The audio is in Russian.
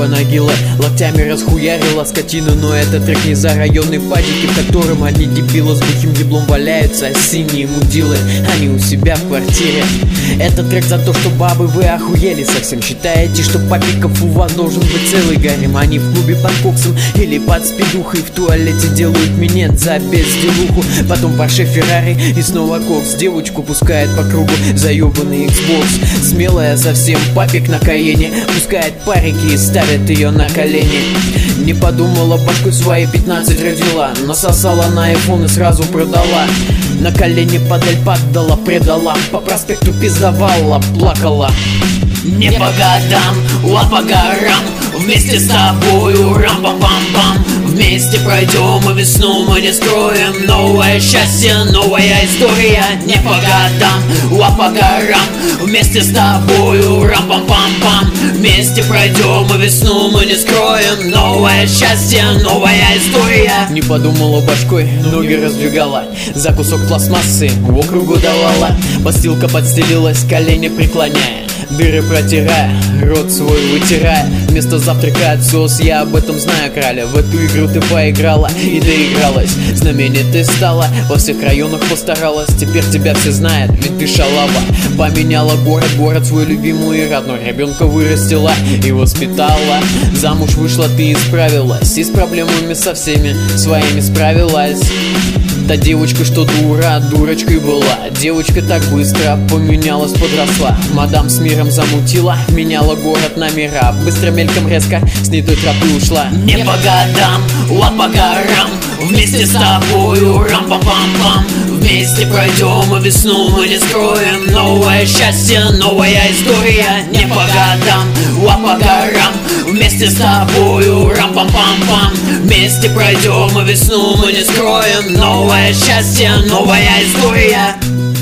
Баба Нагила локтями расхуярила скотину. Но это трек не за районные падики, в котором одни дебилы с бухим еблом валяются, а синие мудилы, они у себя в квартире. Это трек за то, что бабы вы охуели совсем. Считаете, что папиков у вас должен быть целый гарем. Они в клубе под коксом или под спидухой, в туалете делают минет за безделуху. Потом Порше, Феррари и снова кокс. Девочку пускает по кругу заебанный Xbox. Смелая совсем, папик на Каене пускает парики и ставит ее на колени. Не подумала, башку свои 15 родила, насосала на iPhone и сразу продала. На колени под iPad дала, предала, по проспекту пиздовала, плакала. Не по годам, а по горам, вместе с тобою, рам-пам-пам-пам. Вместе пройдем и весну мы не скроем. Новое счастье, новая история. Не по годам, а по горам, вместе с тобою, рам-пам-пам-пам. Вместе пройдем и весну мы не скроем. Новое счастье, новая история. Не подумала башкой, ноги раздвигала, за кусок пластмассы в округу давала. Подстилка подстелилась, колени преклоняя, дыры протирая, рот свой вытирая. Вместо завтрака отсос, я об этом знаю, краля. В эту игру ты поиграла и доигралась. Знаменитой стала, во всех районах постаралась. Теперь тебя все знают, ведь ты шалава. Поменяла город свой любимый и родной. Ребенка вырастила и воспитала. Замуж вышла, ты исправилась, и с проблемами со всеми своими справилась. Та девочка, что дура, дурочкой была. Девочка так быстро поменялась, подросла. Мадам с миром замутила, меняла город на мира. Быстро, мельком, резко с ней той тропы ушла. Не по годам, а по горам, вместе с тобою, рам-пам-пам-пам. Вместе пройдем и весну мы не скроем. Новое счастье, новая история. Не по годам, а по горам, вместе с тобою, рам-пам-пам-пам. Вместе пройдем и весну мы не скроем. Новое счастье, новая история.